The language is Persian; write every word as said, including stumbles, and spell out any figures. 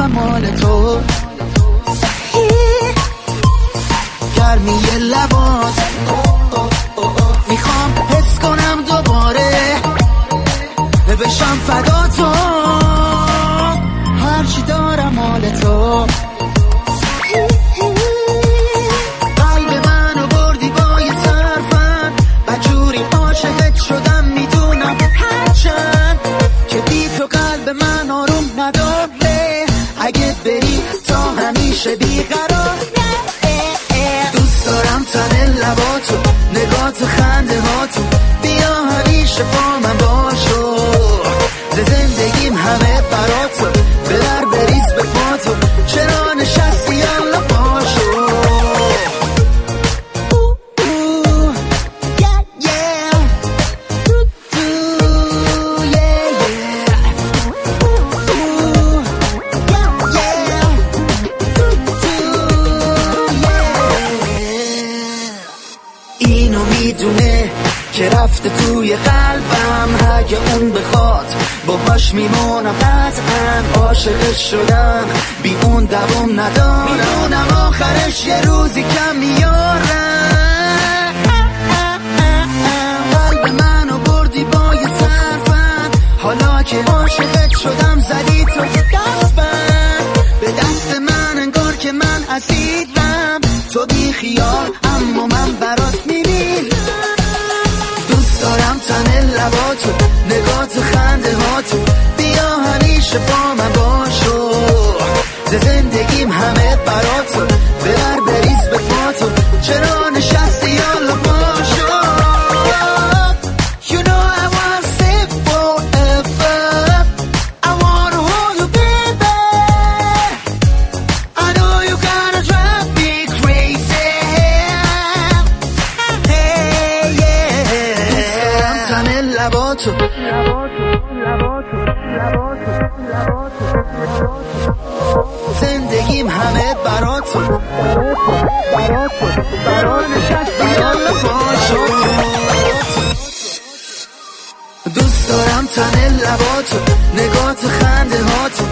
قلبم مال تو، گرمی لبات میخوام حس کنم دوباره، بشم فدا تو، هرچی دارم مال تو. قلب منو بردی با یه طرفن، بجوری عاشقت شدم میدونم هرچند که بی تو قلب من آروم نداره، اگه بری تا همیشه بیقرار. دوست دارم تن لباتو، نگات خنده هاتو، بیا همیشه با من باشو، زندگیم همه براتو، ببر بریز به پاتو، چرا نشستی یالا باشو. اینو میدونه که رفته توی قلبم، اگه اون بخواد باهاش میمونم قطعا. عاشقش شدم بی اون دوام ندارم، میدونم آخرش یه روزی کم میارم. قلب منو بردی با یه طرفم، حالا که عاشقت شدم زدی تو دستم، به دست من انگار که من اسیرم، تو بی خیال اما من برات میمیرم. دوست دارم تن لباتو، نگات خنده هاتو، بیا همیشه با من باشو، زندگیم همه براتو، ببر بریز به پاتو، چرا نشستی یالا باشو. You know I wanna stay forever, I wanna hold you baby, I know you gonna drive me crazy. Hey yeah, دوست دارم تن لباتو، زندگیم همه براتو، برا نشستی یالا باشو. دوست دارم تن لباتو، نگات خنده هاتو،